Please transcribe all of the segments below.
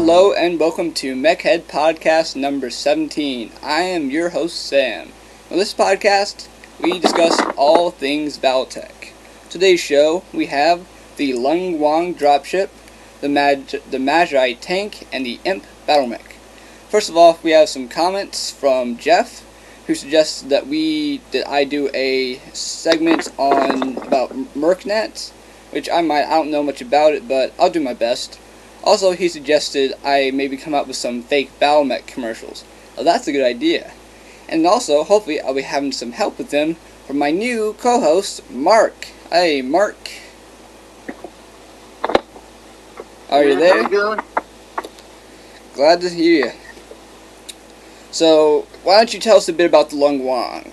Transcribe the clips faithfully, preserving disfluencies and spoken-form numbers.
Hello and welcome to Mechhead Podcast number seventeen. I am your host, Sam. On this podcast, we discuss all things Battletech. Today's show, we have the Lung Wang dropship, the, Mag- the Magi tank, and the Imp battle mech. First of all, we have some comments from Jeff, who suggests that we that I do a segment on about Mercnet, which I might I don't know much about it, but I'll do my best. Also, he suggested I maybe come up with some fake Battlemech commercials. Well, that's a good idea. And also, hopefully, I'll be having some help with them from my new co-host, Mark. Hey, Mark. Are you there? How's it going? Glad to hear you. So, why don't you tell us a bit about the Lung Wang?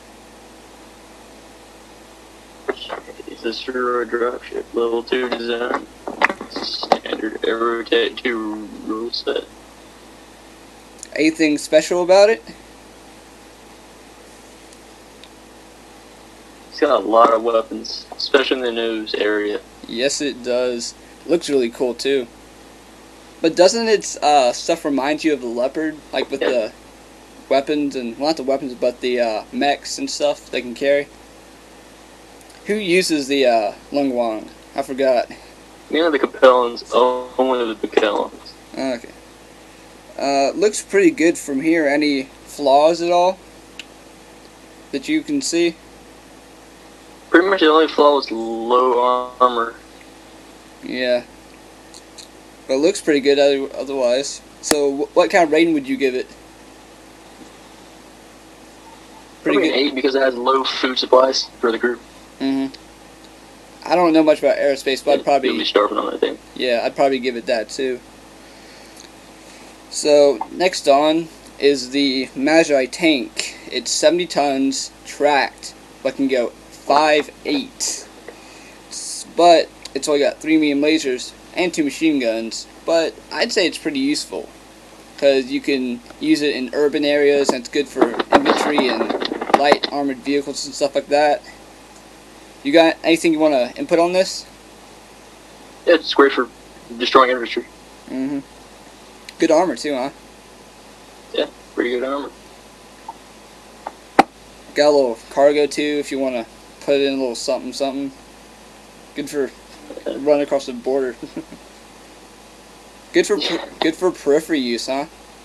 It's a steroid dropship, level two design, standard Aerotech two rule set. Anything special about it? It's got a lot of weapons, especially in the nose area. Yes, it does. It looks really cool, too. But doesn't its uh, stuff remind you of the Leopard? Like with Yeah. the weapons, and well, not the weapons, but the uh, mechs and stuff they can carry? Who uses the uh, Lung Wang? I forgot. You know the Capellans, oh, only the Capellans. Okay. Uh, looks pretty good from here. Any flaws at all that you can see? Pretty much the only flaw was low armor. Yeah. But it looks pretty good other- otherwise. So, wh- what kind of rating would you give it? Pretty Probably good. an eight because it has low food supplies for the group. Mm-hmm. I don't know much about aerospace, but I'd You'll probably, be starving on that thing. yeah, I'd probably give it that too. So, next on is the Magi tank. It's seventy tons, tracked, but can go five eight. But it's only got three medium lasers and two machine guns, but I'd say it's pretty useful because you can use it in urban areas and it's good for infantry and light armored vehicles and stuff like that. You got anything you want to input on this? Yeah, it's great for destroying infantry. Mm-hmm. Good armor too, huh? Yeah, pretty good armor. Got a little cargo too if you want to put in a little something something. Good for running across the border. Good for per- good for periphery use, huh?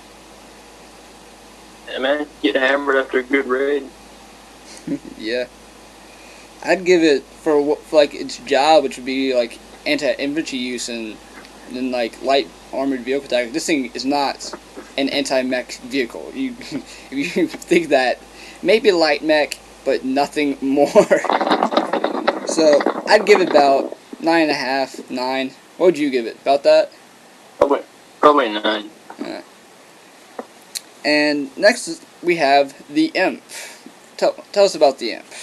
Yeah, man, get hammered after a good raid. Yeah. I'd give it for, wh- for like its job, which would be like anti-infantry use and then like light armored vehicle attack. This thing is not an anti-mech vehicle. You if you think that, maybe a light mech, but nothing more. So I'd give it about nine and a half, nine. What would you give it? About that? Probably, probably nine. Yeah. And next we have the Imp. Tell tell us about the Imp.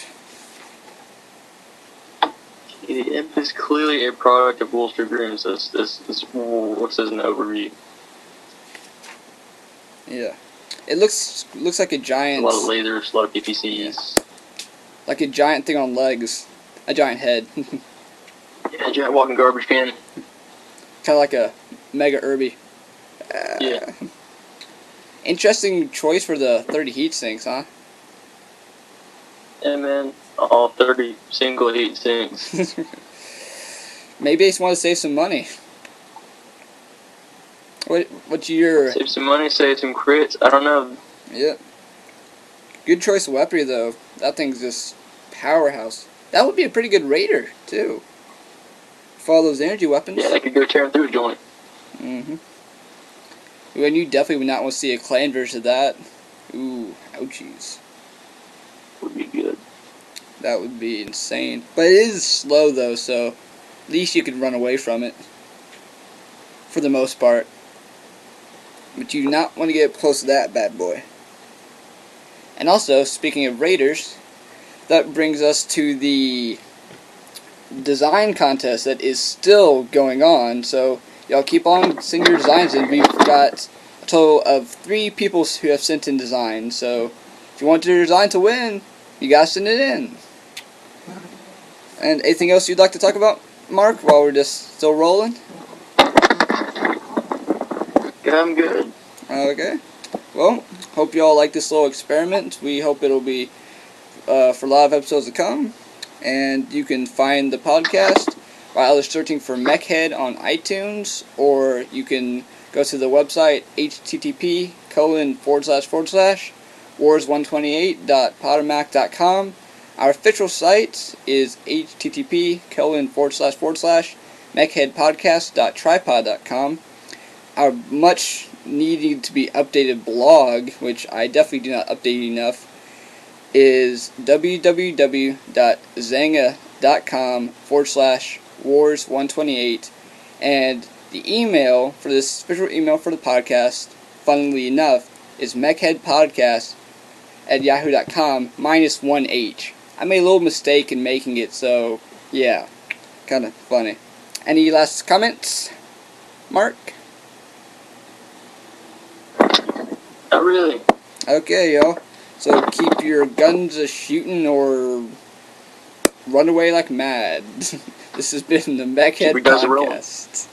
The Imp is clearly a product of Wolster Grooms. This, this, this works as an overview. Yeah. It looks looks like a A giant, lot of lasers, a lot of P P Cs. like a giant thing on legs, a giant head, kind Yeah, giant walking garbage can. of like a Mega Irby. Uh, Yeah. Interesting choice for the thirty heat sinks, huh? Yeah, man. All thirty single heat sinks. Maybe they just want to save some money. What what's your Save some money, save some crits. I don't know. yeah? Good choice of weaponry though. That thing's just powerhouse. That would be a pretty good raider too. For all those energy weapons. Yeah, that could go tearing through a joint. Mm-hmm. When you definitely would not want to see a clan version of that. Ooh, ouchies. Would be good. That would be insane. But it is slow though, so at least you can run away from it. For the most part. But you do not want to get close to that bad boy. And also, speaking of raiders, that brings us to the design contest that is still going on. So y'all keep on sending your designs in. We've got a total of three people who have sent in designs. So if you want your design to win, you gotta send it in. And anything else you'd like to talk about, Mark, while we're just still rolling? Yeah, I'm good. Okay. Well, hope you all like this little experiment. We hope it'll be uh, for a lot of episodes to come. And you can find the podcast by either searching for Mechhead on iTunes, or you can go to the website http colon forward slash forward slash wars128.podomac.com. Our official site is http colon forward slash forward slash mechheadpodcast.tripod.com. Our much needing to be updated blog, which I definitely do not update enough, is www.zanga.com forward slash wars128. And the email for this official email for the podcast, funnily enough, is mechheadpodcast at yahoo dot com minus one H. I made a little mistake in making it, so yeah, kind of funny. Any last comments, Mark? Not really. Okay, yo. So keep your guns a shooting or run away like mad. This has been the Mechhead Keep your guns a-rolling. Podcast.